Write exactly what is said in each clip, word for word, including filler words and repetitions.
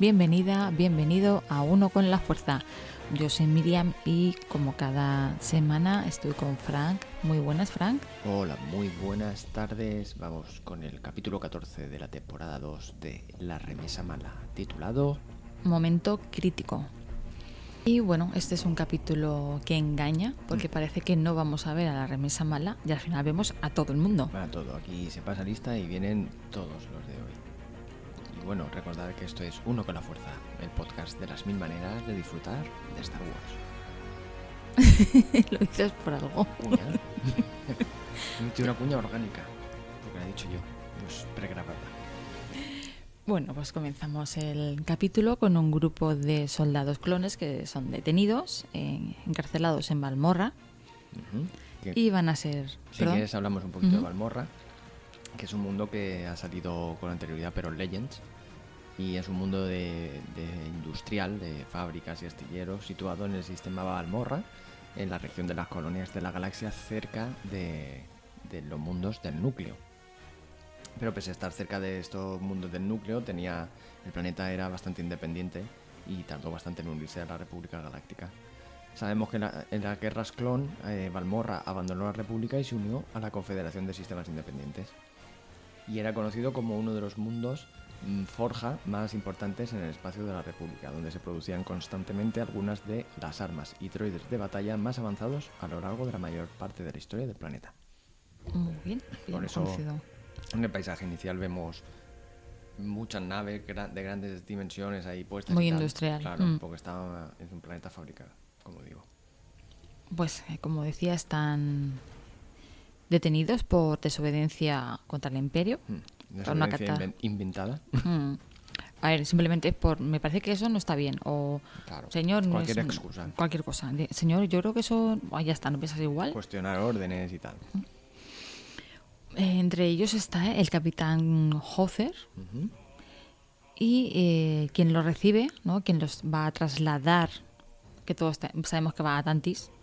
bienvenida, bienvenido a Uno con la Fuerza. Yo soy Miriam y como cada semana estoy con Frank. Muy buenas, Frank. Hola, muy buenas tardes. Vamos con el capítulo catorce de la temporada dos de La Remesa Mala, titulado Momento crítico. Y bueno, este es un capítulo que engaña porque mm. parece que no vamos a ver a la remesa mala y al final vemos a todo el mundo. A todo, aquí se pasa lista y vienen todos los de hoy. Y bueno, recordad que esto es Uno con la Fuerza, el podcast de las mil maneras de disfrutar de Star Wars. Lo dices por algo. Cuña. He metido una cuña orgánica, porque la he dicho yo, pues pregrabada. Bueno, pues comenzamos el capítulo con un grupo de soldados clones que son detenidos, eh, encarcelados en Valmorra. Uh-huh. Y van a ser... Si ¿Perdón? quieres hablamos un poquito uh-huh. de Valmorra, que es un mundo que ha salido con anterioridad, pero en Legends, y es un mundo de, de industrial, de fábricas y astilleros, situado en el sistema Valmorra, en la región de las colonias de la galaxia, cerca de, de los mundos del núcleo. Pero pese a estar cerca de estos mundos del núcleo, tenía el planeta era bastante independiente y tardó bastante en unirse a la República Galáctica. Sabemos que en, la, en las guerras clon, eh, Valmorra abandonó la República y se unió a la Confederación de Sistemas Independientes. Y era conocido como uno de los mundos mmm, forja más importantes en el espacio de la República, donde se producían constantemente algunas de las armas y droides de batalla más avanzados a lo largo de la mayor parte de la historia del planeta. Muy bien, bien Por eso, conocido. En el paisaje inicial vemos muchas naves de grandes dimensiones ahí puestas. Muy y tal. industrial. Claro, mm. porque está en un planeta fabricado, como digo. Pues, eh, como decía, están detenidos por desobediencia contra el Imperio. Mm. Desobediencia inven- inventada. Mm. A ver, simplemente por, me parece que eso no está bien. O, claro, señor, no cualquier es, excusa. Cualquier cosa. Señor, yo creo que eso, oh, ya está, ¿no piensas igual? Cuestionar órdenes y tal. Mm. Eh, entre ellos está el capitán Hofer uh-huh. y eh, quien lo recibe, ¿no? Quien los va a trasladar, que todos te- sabemos que va a Tantis,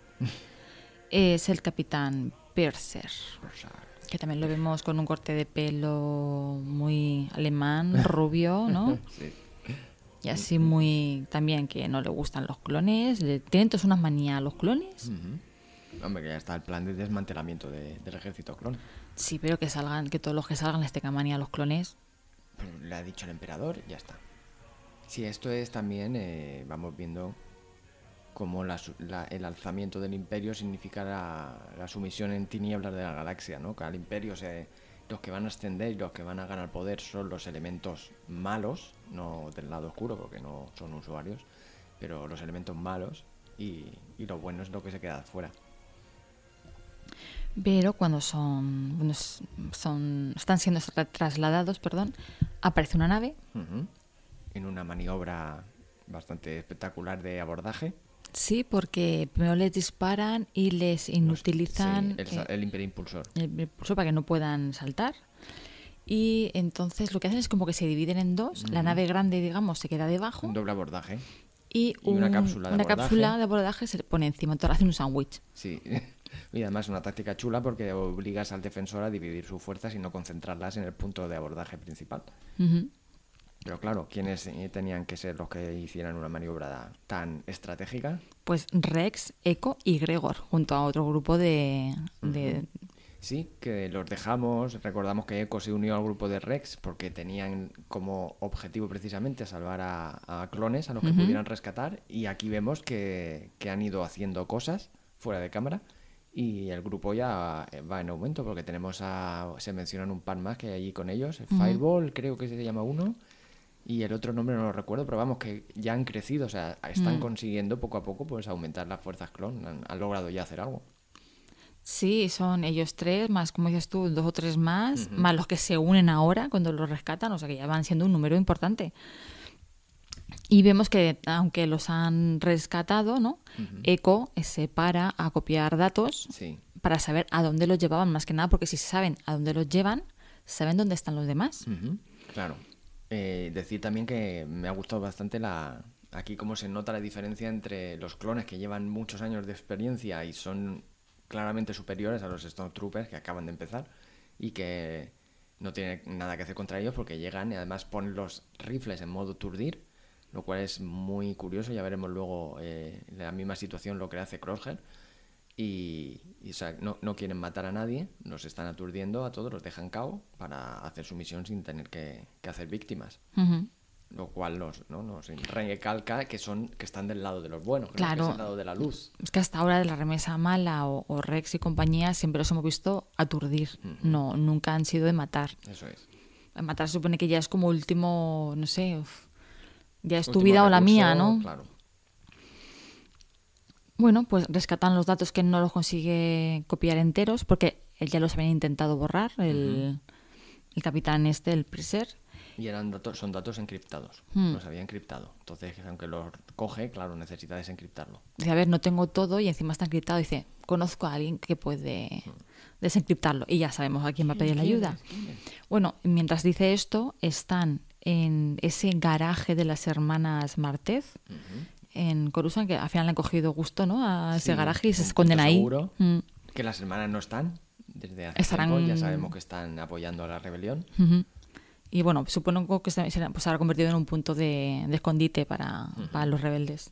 es el capitán Purser, que también lo vemos con un corte de pelo muy alemán, rubio, ¿no? Sí. Y así muy también que no le gustan los clones, le tienen todos unas manías a los clones. Uh-huh. Hombre, que ya está el plan de desmantelamiento de, del ejército clon. Sí, pero que salgan, que todos los que salgan les tengan manía a los clones. Le ha dicho el emperador, ya está. Sí, esto es también, eh, vamos viendo cómo la, la, el alzamiento del imperio significa la, la sumisión en tinieblas de la galaxia, ¿no? Que al imperio se, los que van a ascender y los que van a ganar poder son los elementos malos, no del lado oscuro porque no son usuarios, pero los elementos malos y, y lo bueno es lo que se queda afuera. Pero cuando son, son están siendo trasladados, perdón, aparece una nave. Uh-huh. En una maniobra bastante espectacular de abordaje. Sí, porque primero les disparan y les inutilizan sí, el, el imperimpulsor. El impulsor para que no puedan saltar. Y entonces lo que hacen es como que se dividen en dos. Uh-huh. La nave grande, digamos, se queda debajo. Un doble abordaje. Y, y un, una cápsula de una abordaje. cápsula de abordaje se pone encima, entonces hacen un sándwich. Sí, y además una táctica chula porque obligas al defensor a dividir sus fuerzas y no concentrarlas en el punto de abordaje principal. Uh-huh. Pero claro, ¿quiénes tenían que ser los que hicieran una maniobra tan estratégica? Pues Rex, Echo y Gregor, junto a otro grupo de... de... Uh-huh. Sí, que los dejamos. Recordamos que Echo se unió al grupo de Rex porque tenían como objetivo precisamente salvar a, a clones a los que uh-huh. pudieran rescatar. Y aquí vemos que, que han ido haciendo cosas fuera de cámara y el grupo ya va en aumento porque tenemos a... se mencionan un par más que hay allí con ellos. El uh-huh. Fireball creo que se llama uno y el otro nombre no lo recuerdo, pero vamos que ya han crecido. O sea, están uh-huh. consiguiendo poco a poco pues aumentar las fuerzas clon. Han, han logrado ya hacer algo. Sí, son ellos tres, más como dices tú, dos o tres más, uh-huh. más los que se unen ahora cuando los rescatan, o sea que ya van siendo un número importante. Y vemos que aunque los han rescatado, ¿no? Uh-huh. Echo se para a copiar datos sí. para saber a dónde los llevaban, más que nada, porque si saben a dónde los llevan, saben dónde están los demás. Uh-huh. Claro. Eh, decir también que me ha gustado bastante la aquí cómo se nota la diferencia entre los clones que llevan muchos años de experiencia y son claramente superiores a los Stormtroopers que acaban de empezar y que no tiene nada que hacer contra ellos porque llegan y además ponen los rifles en modo turdir lo cual es muy curioso. Ya veremos luego eh, la misma situación lo que hace Crosshair. Y, y o sea, no, no quieren matar a nadie, nos están aturdiendo a todos, los dejan cao para hacer su misión sin tener que, que hacer víctimas. Uh-huh. Lo cual nos, ¿no? nos recalca que son que están del lado de los buenos, que, claro, no es del lado de la luz. Es que hasta ahora de la remesa mala o, o Rex y compañía siempre los hemos visto aturdir. Uh-huh. No, nunca han sido de matar. Eso es. Matar se supone que ya es como último, no sé, uf, ya es último tu vida recurso, o la mía, ¿no? Claro. Bueno, pues rescatan los datos que no los consigue copiar enteros, porque él ya los habían intentado borrar, el, uh-huh. el capitán este, el Purser. Y eran datos, son datos encriptados, hmm. los había encriptado. Entonces, aunque los coge, claro, necesita desencriptarlo. Dice, a ver, no tengo todo y encima está encriptado. Dice, conozco a alguien que puede hmm. desencriptarlo. Y ya sabemos a quién va a pedir la ayuda. ¿Quién es? Bueno, mientras dice esto, están en ese garaje de las hermanas Martez, uh-huh. en Coruscant, que al final le han cogido gusto, ¿no? A ese sí, garaje y se esconden ahí. Seguro mm. que las hermanas no están desde hace Estarán... tiempo, ya sabemos que están apoyando a la rebelión. Uh-huh. Y bueno, supongo que se, se pues, habrá convertido en un punto de, de escondite para, uh-huh. para los rebeldes.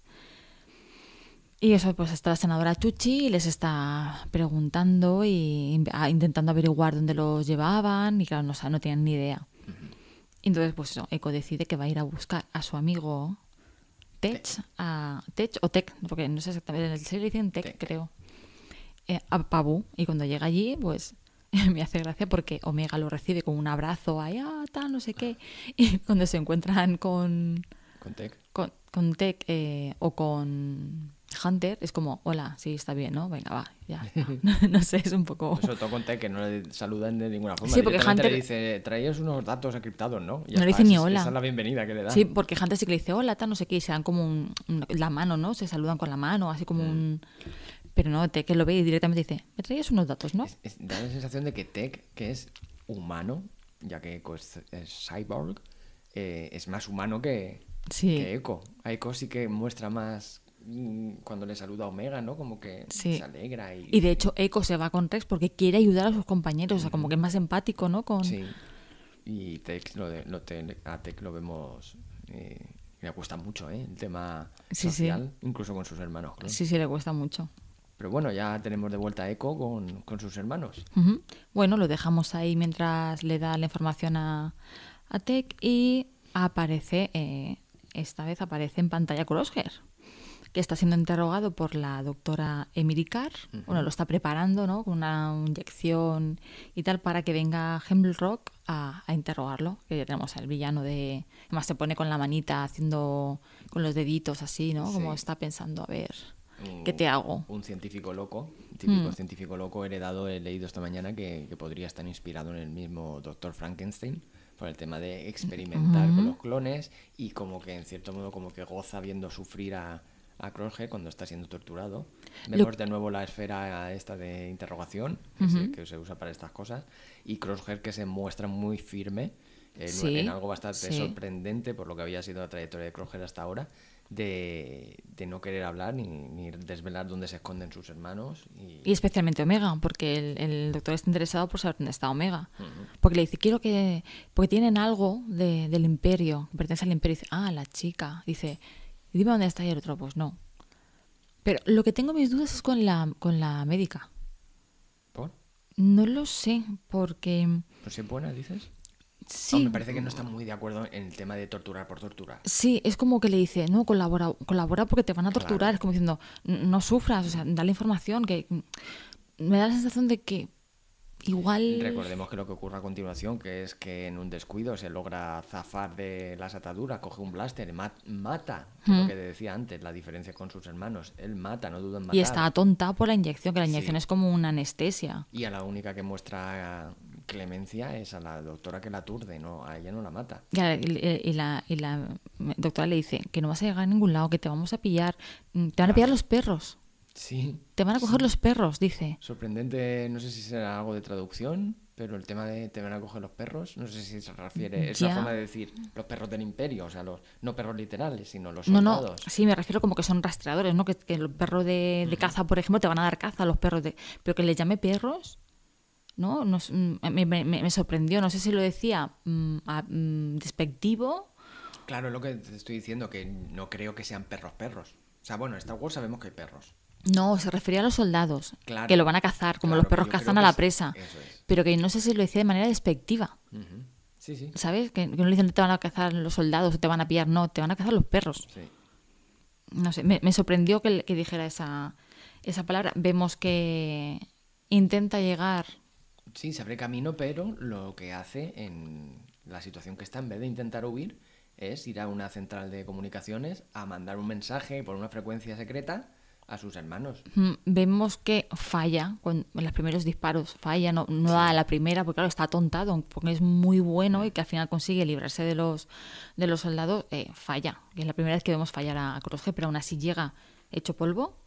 Y eso, pues está la senadora Chuchi y les está preguntando y a, intentando averiguar dónde los llevaban y claro, no, o sea, no tienen ni idea. Uh-huh. Y entonces, pues eso, Echo decide que va a ir a buscar a su amigo Tech, a Tech o Tech, porque no sé exactamente, en el serie le dicen Tech, Tech. creo, eh, a Pabu. Y cuando llega allí, pues me hace gracia porque Omega lo recibe con un abrazo, ahí, ah, tal, no sé qué. Y cuando se encuentran con... Con Tech. Con, con Tech eh, o con Hunter, es como, hola, sí, está bien, ¿no? Venga, va, ya. No, no sé, es un poco... Sobre todo con Tech, que no le saludan de ninguna forma. Sí, porque Hunter le dice, traías unos datos encriptados, ¿no? Ya no le dice ni hola. Esa es la bienvenida que le da. Sí, porque Hunter sí que le dice, hola, tal, no sé qué, y se dan como un, un, la mano, ¿no? Se saludan con la mano, así como mm. un... Pero no, Tech que lo ve y directamente dice, me traías unos datos, ¿no? Es, es, da la sensación de que Tech, que es humano, ya que Echo es, es cyborg, eh, es más humano que, sí. que Echo. A Echo sí que muestra más mmm, cuando le saluda a Omega, ¿no? Como que sí. se alegra. Y, y de hecho Echo se va con Rex porque quiere ayudar a sus compañeros, mm. o sea, como que es más empático, ¿no? Con... Sí, y Tech, lo de, lo te, a Tech lo vemos... Eh, le cuesta mucho, ¿eh? El tema sí, social, sí. incluso con sus hermanos. Claro. Sí, sí, le cuesta mucho. Pero bueno, ya tenemos de vuelta a Echo con, con sus hermanos. Uh-huh. Bueno, lo dejamos ahí mientras le da la información a, a Tech y aparece, eh, esta vez aparece en pantalla Crosshair, que está siendo interrogado por la doctora Emily Carr. Uh-huh. Bueno, lo está preparando, ¿no? Con una inyección y tal para que venga Hemlock a, a interrogarlo. Que ya tenemos al villano de... Además se pone con la manita haciendo con los deditos así, ¿no? Como sí. Está pensando, a ver... Un, ¿Qué te hago? Un científico loco, un típico mm. científico loco heredado, he leído esta mañana que, que podría estar inspirado en el mismo doctor Frankenstein por el tema de experimentar mm-hmm. con los clones y como que en cierto modo como que goza viendo sufrir a, a Crosshair cuando está siendo torturado. Vemos Lo... de nuevo la esfera esta de interrogación que, mm-hmm. se, que se usa para estas cosas y Crosshair que se muestra muy firme en, sí, en algo bastante sí. sorprendente por lo que había sido la trayectoria de Crosshair hasta ahora. De, de no querer hablar ni, ni desvelar dónde se esconden sus hermanos. Y, y especialmente Omega, porque el, el doctor está interesado por saber dónde está Omega. Uh-huh. Porque le dice, quiero que... Porque tienen algo de, del imperio, que pertenece al imperio. Y dice, ah, la chica. Dice, dime dónde está y el otro, pues no. Pero lo que tengo mis dudas es con la, con la médica. ¿Por? No lo sé, porque... ¿No es buena, dices? Sí. Oh, me parece que no está muy de acuerdo en el tema de torturar por torturar. Sí, es como que le dice, no, colabora, colabora porque te van a torturar. Claro. Es como diciendo, no sufras, o sea, dale información. Que me da la sensación de que igual... Recordemos que lo que ocurre a continuación, que es que en un descuido se logra zafar de las ataduras, coge un blaster, mat- mata, que mm. lo que decía antes, la diferencia con sus hermanos. Él mata, no duda en matar. Y está tonta por la inyección, que la inyección sí. es como una anestesia. Y a la única que muestra clemencia es a la doctora que la aturde, no, a ella no la mata. Y la, y, la, y la doctora le dice que no vas a llegar a ningún lado, que te vamos a pillar, te van claro. a pillar los perros. Sí. Te van a coger sí. los perros, dice. Sorprendente, no sé si será algo de traducción, pero el tema de te van a coger los perros, no sé si se refiere, es ya. la forma de decir los perros del imperio, o sea, los no perros literales, sino los soldados. No, no, sí, me refiero como que son rastreadores, ¿no? Que, que el perro de, de uh-huh. caza, por ejemplo, te van a dar caza a los perros, de, pero que les llame perros, ¿no? Nos, me, me, me sorprendió, no sé si lo decía mm, a, mm, despectivo Claro, es lo que te estoy diciendo, que no creo que sean perros perros. O sea, bueno, en Star Wars sabemos que hay perros. No, se refería a los soldados, Claro, que lo van a cazar, como claro, los que perros yo creo cazan que a la es- presa. Eso es. Pero que no sé si lo decía de manera despectiva, Ujú. Sí, sí. ¿sabes? Que, que no le dicen te van a cazar los soldados o te van a pillar, no, te van a cazar los perros. Sí. No sé, me, me sorprendió que, que dijera esa, esa palabra. Vemos que intenta llegar. Sí, se abre camino, pero lo que hace en la situación que está, en vez de intentar huir, es ir a una central de comunicaciones a mandar un mensaje por una frecuencia secreta a sus hermanos. mm, Vemos que falla con en los primeros disparos, falla, no, no da a la primera, porque claro, está atontado, porque es muy bueno y que al final consigue librarse de los, de los soldados, eh, falla. Que es la primera vez que vemos fallar a, a Crosshair, pero aún así llega hecho polvo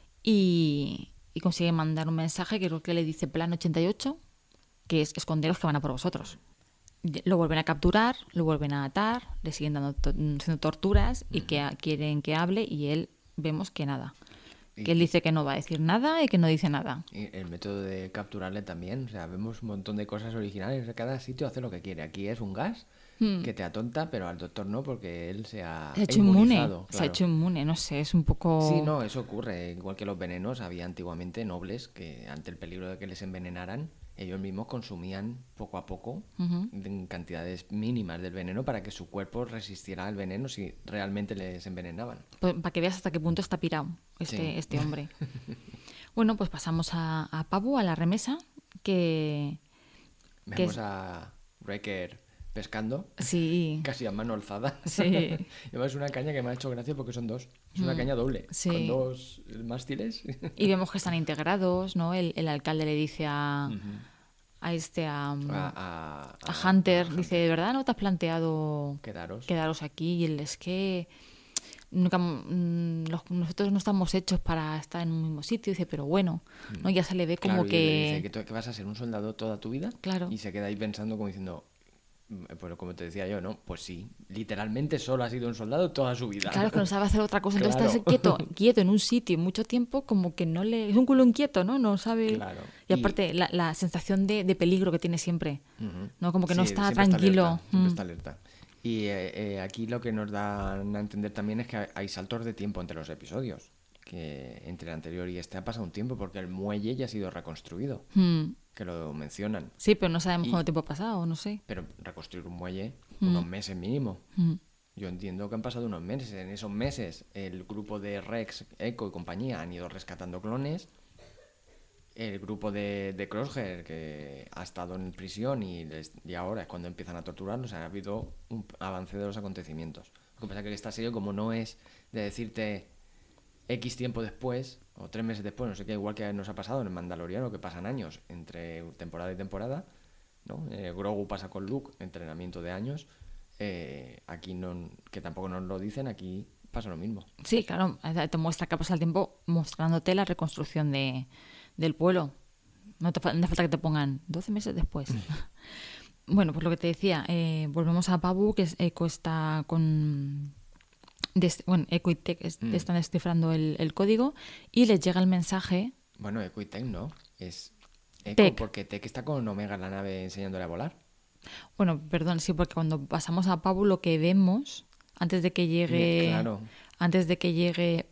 y, y consigue mandar un mensaje que creo que le dice Plan ochenta y ocho, que es esconderos que van a por vosotros. Lo vuelven a capturar, lo vuelven a atar, le siguen dando to- haciendo torturas y que a- quieren que hable y él vemos que nada. Y- Que él dice que no va a decir nada y que no dice nada. Y el método de capturarle también, o sea, vemos un montón de cosas originales, cada sitio hace lo que quiere. Aquí es un gas que te atonta, pero al doctor no, porque él se ha, Se ha hecho inmune, inmunizado, se ha claro. hecho inmune, no sé, es un poco... Sí, no, eso ocurre. Igual que los venenos, había antiguamente nobles que ante el peligro de que les envenenaran, ellos mismos consumían poco a poco Ujú. en cantidades mínimas del veneno para que su cuerpo resistiera al veneno si realmente les envenenaban. Pues, para que veas hasta qué punto está pirado este, Sí. este hombre. Bueno, pues pasamos a, a Pabu, a la remesa, que... que Vemos es- a Wrecker pescando, Sí, casi a mano alzada. Sí. Y además es una caña que me ha hecho gracia porque son dos. Es una caña doble, sí. con dos mástiles. y vemos que están integrados, ¿no? El, el alcalde le dice a, a este, a, a, a a- Hunter, a dice, ¿de verdad no te has planteado Quedaros. quedaros aquí? Y él, es que nunca, mm, los- nosotros no estamos hechos para estar en un mismo sitio. Dice, pero bueno, ¿no? Ya se le ve como Claro, y que... le dice que, tú- que vas a ser un soldado toda tu vida. Claro. Y se queda ahí pensando como diciendo, mm, pues como te decía yo, ¿no? Pues sí, literalmente solo ha sido un soldado toda su vida. Claro, es que no sabe hacer otra cosa. Entonces Claro. está quieto, quieto en un sitio mucho tiempo, como que no le... Es un culo inquieto, ¿no? No sabe... Claro. Y Y- aparte, la, la sensación de, de peligro que tiene siempre. Ujú. ¿No? Como que no Sí, está siempre tranquilo. alerta, siempre Mm. está alerta. Y eh, eh, aquí lo que nos dan a entender también es que hay- hay saltos de tiempo entre los episodios. Que entre el anterior y este ha pasado un tiempo porque el muelle ya ha sido reconstruido. Mm. Que lo mencionan. Sí, pero no sabemos Y- cuánto tiempo ha pasado, no sé. Pero reconstruir un muelle, unos meses mínimo. Mm. Yo entiendo que han pasado unos meses. En esos meses, el grupo de Rex, Echo y compañía han ido rescatando clones. El grupo de, de Crosshair, que ha estado en prisión y, les- y ahora es cuando empiezan a torturarlos, ha habido un avance de los acontecimientos. Lo que pasa es que esta serie, como no es de decirte X tiempo después, o tres meses después, no sé qué, igual que nos ha pasado en el Mandaloriano, que pasan años entre temporada y temporada, ¿no? Eh, Grogu pasa con Luke, entrenamiento de años. Eh, aquí no, que tampoco nos lo dicen, aquí pasa lo mismo. Sí, claro, te muestra que pasa el tiempo mostrándote la reconstrucción de, del pueblo. No te fa- no hace falta que te pongan doce meses después. Bueno, pues lo que te decía, eh, volvemos a Pabu, que es, Echo está con... des- bueno, Echo y Tech es- Mm. están descifrando el, el código y les llega el mensaje. Bueno, Echo y Tech no, es Echo Tech. porque Tech está con Omega en la nave enseñándole a volar. Bueno, perdón, sí, porque cuando pasamos a Pabu lo que vemos, antes de que llegue... Claro. Antes de que llegue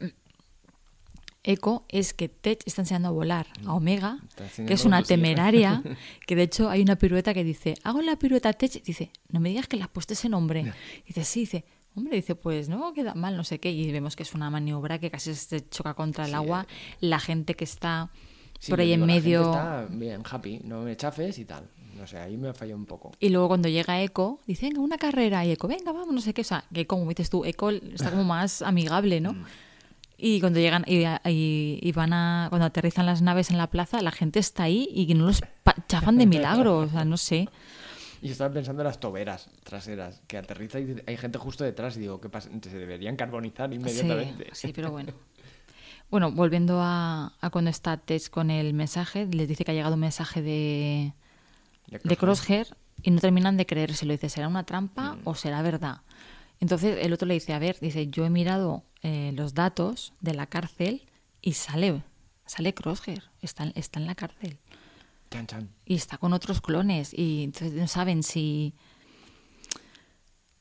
Echo, es que Tech está enseñando a volar a Omega, Está haciendo que es una lo posible. temeraria, que de hecho hay una pirueta que dice, hago la pirueta Tech, dice, no me digas que le has puesto ese nombre. Dice, sí, dice, hombre, dice, pues no, queda mal, no sé qué, y vemos que es una maniobra que casi se choca contra el Sí, agua, la gente que está Sí, por yo ahí digo, en la gente medio... está bien, happy, no me chafes y tal. No sé, ahí me falló un poco. Y luego cuando llega Echo, dice, venga, una carrera. Y Echo, venga, vamos, no sé qué. O sea, que como dices tú, Echo está como más amigable, ¿no? Y cuando llegan y, y- y van a... Cuando aterrizan las naves en la plaza, la gente está ahí y que no los pa- chafan de milagro. O sea, no sé. Y yo estaba pensando en las toberas traseras, que aterriza y hay gente justo detrás y digo, ¿qué pasa? Se deberían carbonizar inmediatamente. Sí, sí, pero bueno. Bueno, volviendo a, a cuando está Tess con el mensaje, les dice que ha llegado un mensaje de... de Crosshair y no terminan de creérselo. Dice, ¿será una trampa o será verdad? Entonces el otro le dice, a ver, dice, yo he mirado eh, los datos de la cárcel y sale, sale Crosshair, está, en- está en la cárcel. Chan, chan. Y está con otros clones y entonces no saben si...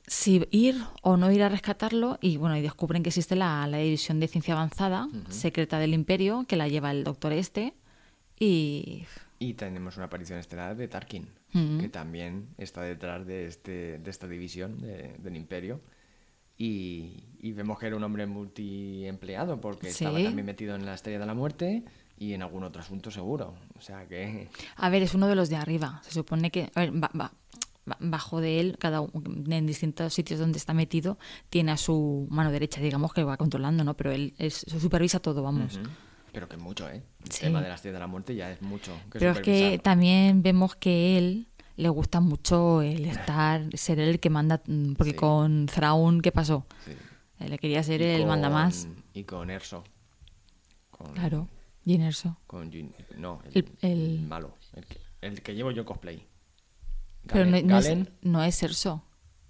si ir o no ir a rescatarlo, y bueno, y descubren que existe la, la división de ciencia avanzada, uh-huh. secreta del Imperio, que la lleva el doctor este, y... Y tenemos una aparición estelar de Tarkin, uh-huh. que también está detrás de, este, de esta división de, del Imperio. Y, y vemos que era un hombre multiempleado, porque ¿sí? estaba también metido en la Estrella de la Muerte y en algún otro asunto seguro. O sea que... A ver, es uno de los de arriba. Se supone que... A ver, va, va. Bajo de él, cada uno, en distintos sitios donde está metido, tiene a su mano derecha, digamos, que va controlando, ¿no? Pero él es, supervisa todo, vamos. Uh-huh. Pero que es mucho, ¿eh? El sí. tema de la Estrella de la Muerte ya es mucho. Que Pero es que también vemos que él le gusta mucho el estar, ser él el que manda, porque sí. con Thrawn, ¿qué pasó? Sí. Él quería ser y el con, manda más. Y con Erso. Con, claro, Jyn Erso. Con Jyn, no, el, el, el, el malo, el que, el que llevo yo cosplay. Pero no, no, es, no es Erso.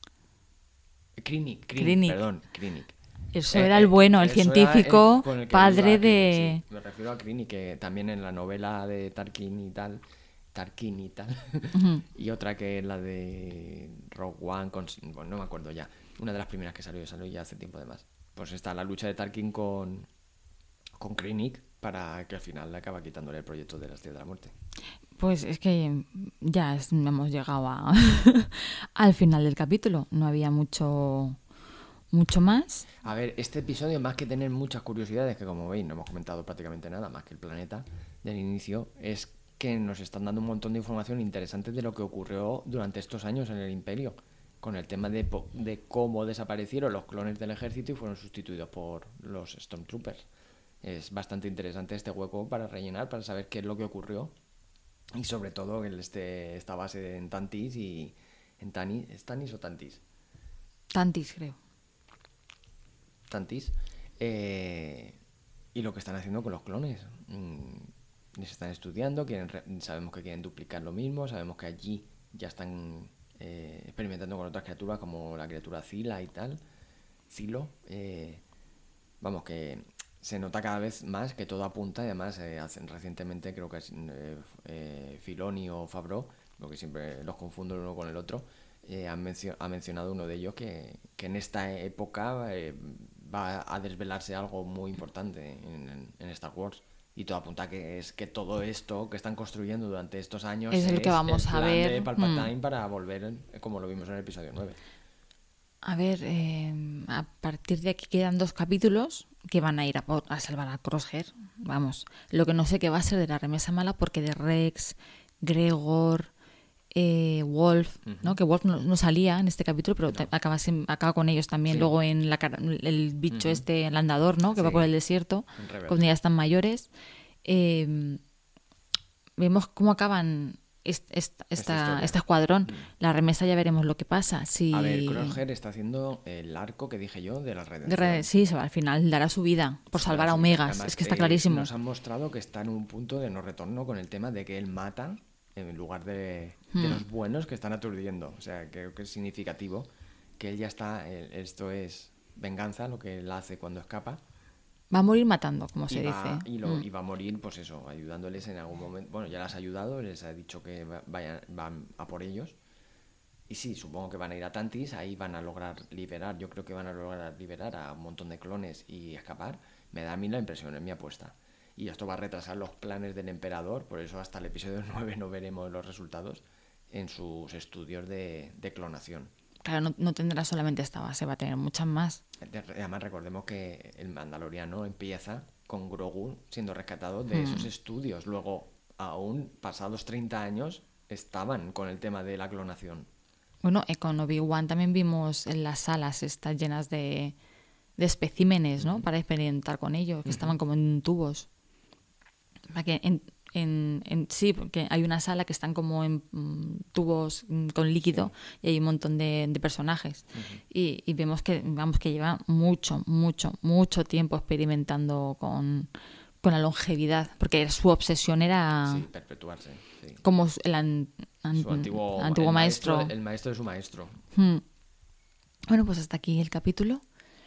Krennic, Krennic, perdón, Krennic. Eso eh, era el bueno, el científico, el, el padre aquí, de... Sí. Me refiero a Krennic, que también en la novela de Tarkin y tal, Tarkin y tal, uh-huh. y otra que es la de Rogue One, con, bueno, no me acuerdo ya, una de las primeras que salió, salió ya hace tiempo además. Pues está la lucha de Tarkin con, con Krennic para que al final le acaba quitándole el proyecto de la Estrella de la Muerte. Pues es que ya es, hemos llegado a, al final del capítulo. No había mucho, mucho más. A ver, este episodio, más que tener muchas curiosidades, que como veis no hemos comentado prácticamente nada más que el planeta del inicio, es que nos están dando un montón de información interesante de lo que ocurrió durante estos años en el Imperio, con el tema de, de cómo desaparecieron los clones del ejército y fueron sustituidos por los Stormtroopers. Es bastante interesante este hueco para rellenar, para saber qué es lo que ocurrió. Y sobre todo el este, esta base en Tantis y... ¿En Tanis? ¿Es Tanis o Tantis? Tantis, creo. Tantis. Eh, y lo que están haciendo con los clones. Mm, les están estudiando, quieren, sabemos que quieren duplicar lo mismo, sabemos que allí ya están eh, experimentando con otras criaturas como la criatura Zila y tal. Zilo. Eh, vamos, que... Se nota cada vez más que todo apunta, y además eh, recientemente creo que es eh, eh, Filoni o Favreau, porque siempre los confundo el uno con el otro, eh, han mencio- ha mencionado uno de ellos que, que en esta época eh, va a desvelarse algo muy importante en, en, en Star Wars. Y todo apunta a que es que todo esto que están construyendo durante estos años es, es el que vamos el plan a ver de Palpatine hmm. para volver, como lo vimos en el episodio nueve. A ver, eh, a partir de aquí quedan dos capítulos que van a ir a, a salvar a Crosshair. Vamos, lo que no sé qué va a ser de la remesa mala, porque de Rex, Gregor, eh, Wolf, uh-huh. ¿no? Que Wolf no, no salía en este capítulo, pero no. acaba, acaba con ellos también. Sí. Luego en la el bicho uh-huh. este, el andador, ¿no? Que sí. va por el desierto, cuando ya están mayores. Eh, vemos cómo acaban... Esta, esta, esta, este escuadrón, mm. la remesa ya veremos lo que pasa. Si... A ver, Crosshair está haciendo el arco que dije yo de la redención. Re- sí, al final dará su vida por salvar sí, a Omegas. Además, es que está clarísimo. Nos han mostrado que está en un punto de no retorno con el tema de que él mata en lugar de, mm. de los buenos que están aturdiendo. O sea, creo que es significativo que él ya está. Él, esto es venganza, lo que él hace cuando escapa. Va a morir matando, como se y va, dice. Y, lo, mm. y va a morir, pues eso, ayudándoles en algún momento. Bueno, ya les ha ayudado, les ha dicho que vayan, van a por ellos. Y sí, supongo que van a ir a Tantis, ahí van a lograr liberar, yo creo que van a lograr liberar a un montón de clones y escapar. Me da a mí la impresión, es mi apuesta. Y esto va a retrasar los planes del emperador, por eso hasta el episodio nueve no veremos los resultados en sus estudios de, de clonación. Claro, no, no tendrá solamente esta base, va a tener muchas más. Además, recordemos que el Mandaloriano empieza con Grogu siendo rescatado de hmm. esos estudios. Luego, aún pasados treinta años, estaban con el tema de la clonación. Bueno, eh, con Obi-Wan también vimos en las salas estas llenas de, de especímenes, ¿no? Uh-huh. Para experimentar con ellos, que uh-huh. estaban como en tubos. Para que en, En, en, sí, porque hay una sala que están como en mm, tubos mm, con líquido sí. y hay un montón de, de personajes uh-huh. y, y vemos que vamos que lleva mucho, mucho, mucho tiempo experimentando con, con la longevidad, porque su obsesión era sí, perpetuarse, sí. como el an, an, su antiguo, antiguo el maestro. maestro el maestro de su maestro. Hmm. Bueno, pues hasta aquí el capítulo.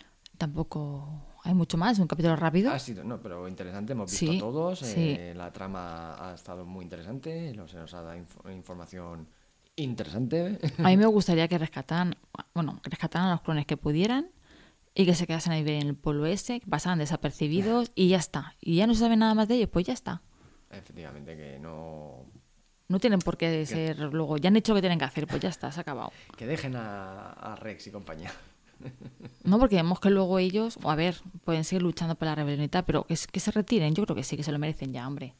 Tampoco hay mucho más, un capítulo rápido. Ha sido, no, pero interesante, hemos visto sí, todos, sí. Eh, la trama ha estado muy interesante, se nos ha dado inf- información Interesante. A mí me gustaría que rescataran, bueno, que rescataran a los clones que pudieran y que se quedasen ahí en el pueblo ese, que pasaran desapercibidos y ya está. Y ya no se sabe nada más de ellos, pues ya está. Efectivamente, que no... No tienen por qué que... ser luego... Ya han hecho lo que tienen que hacer, pues ya está, se ha acabado. Que dejen a, a Rex y compañía. No, porque vemos que luego ellos, o a ver, pueden seguir luchando por la rebelión y tal, pero que, que se retiren, yo creo que sí, que se lo merecen ya, hombre.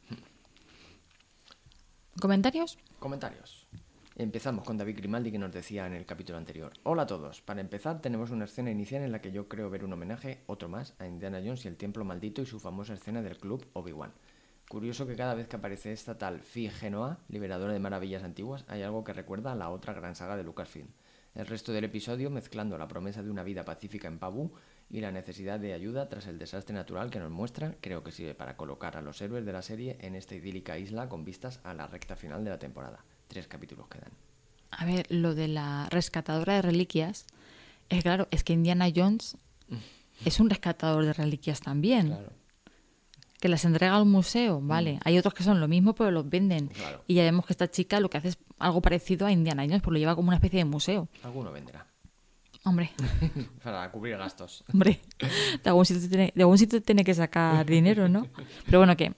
¿Comentarios? Comentarios. Empezamos con David Grimaldi, que nos decía en el capítulo anterior: hola a todos, para empezar tenemos una escena inicial en la que yo creo ver un homenaje, otro más, a Indiana Jones y el Templo Maldito y su famosa escena del club Obi-Wan. Curioso que cada vez que aparece esta tal Fi Genoa, liberadora de maravillas antiguas, hay algo que recuerda a la otra gran saga de Lucasfilm. El resto del episodio mezclando la promesa de una vida pacífica en Pabú y la necesidad de ayuda tras el desastre natural que nos muestra, creo que sirve para colocar a los héroes de la serie en esta idílica isla con vistas a la recta final de la temporada. Tres capítulos quedan. A ver, lo de la rescatadora de reliquias, es claro, es que Indiana Jones es un rescatador de reliquias también. Claro. Que las entrega al museo, vale. Mm. Hay otros que son lo mismo, pero los venden. Claro. Y ya vemos que esta chica lo que hace es algo parecido a Indiana Jones, pues lo lleva como una especie de museo. Alguno venderá. Hombre. Para cubrir gastos. Hombre, de algún sitio tiene, de algún sitio tiene que sacar dinero, ¿no? Pero bueno, que,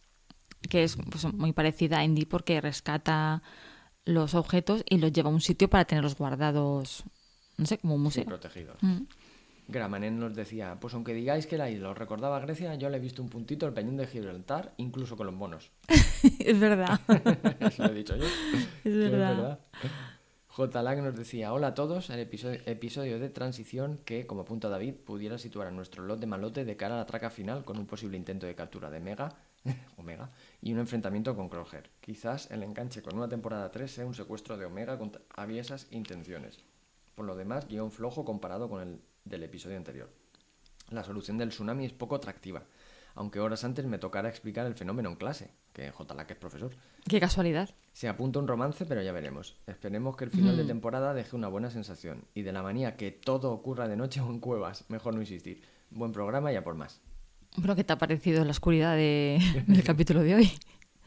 que es pues, muy parecida a Indy porque rescata los objetos y los lleva a un sitio para tenerlos guardados, no sé, como un museo. Sí, protegidos. Mm. Gramanen nos decía: pues aunque digáis que la isla os recordaba a Grecia, yo le he visto un puntito al peñón de Gibraltar, incluso con los monos. Es verdad. Eso lo he dicho yo. Es verdad. Es verdad. J. Lag nos decía: hola a todos, el episodio, episodio de transición que, como apunta David, pudiera situar a nuestro lot de malote de cara a la traca final con un posible intento de captura de Mega, Omega, y un enfrentamiento con Crosshair. Quizás el enganche con una temporada tres sea un secuestro de Omega con aviesas intenciones. Por lo demás, guión flojo comparado con el del episodio anterior. La solución del tsunami es poco atractiva, aunque horas antes me tocara explicar el fenómeno en clase, que J. Lag es profesor. Qué casualidad. Se apunta un romance, pero ya veremos. Esperemos que el final mm. de temporada deje una buena sensación, y de la manía que todo ocurra de noche o en cuevas, mejor no insistir. Buen programa y a por más. Bueno, ¿qué te ha parecido la oscuridad de, del capítulo de hoy?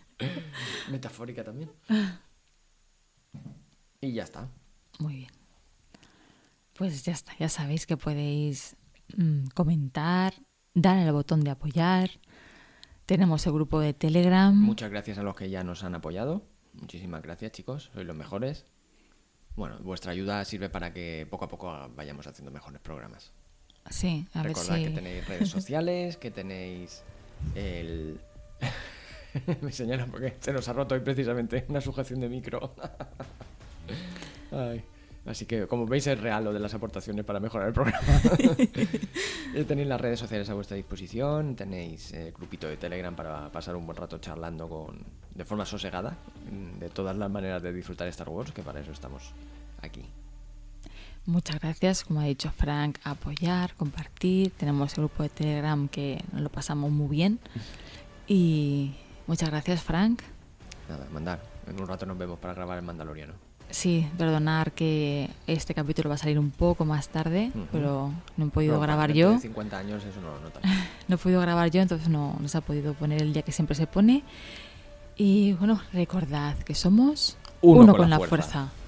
Metafórica también. Y ya está. Muy bien. Pues ya está, ya sabéis que podéis mmm, comentar, dar el botón de apoyar. Tenemos el grupo de Telegram. Muchas gracias a los que ya nos han apoyado. Muchísimas gracias, chicos. Sois los mejores. Bueno, vuestra ayuda sirve para que poco a poco vayamos haciendo mejores programas. Sí, a Recordad ver si... que tenéis redes sociales, que tenéis el... Me señalan porque se nos ha roto hoy precisamente una sujeción de micro. Ay. Así que, como veis, es real lo de las aportaciones para mejorar el programa. Tenéis las redes sociales a vuestra disposición, tenéis el grupito de Telegram para pasar un buen rato charlando con de forma sosegada de todas las maneras de disfrutar Star Wars, que para eso estamos aquí. Muchas gracias, como ha dicho Frank, a apoyar, compartir. Tenemos el grupo de Telegram que nos lo pasamos muy bien. Y muchas gracias, Frank. Nada, mandar. En un rato nos vemos para grabar el Mandaloriano. Sí, perdonar que este capítulo va a salir un poco más tarde, uh-huh. pero no he podido no, grabar de yo. cincuenta años eso no lo notas. No he podido grabar yo, entonces no, no se ha podido poner el día que siempre se pone. Y bueno, recordad que somos uno, uno con, con la la fuerza. fuerza.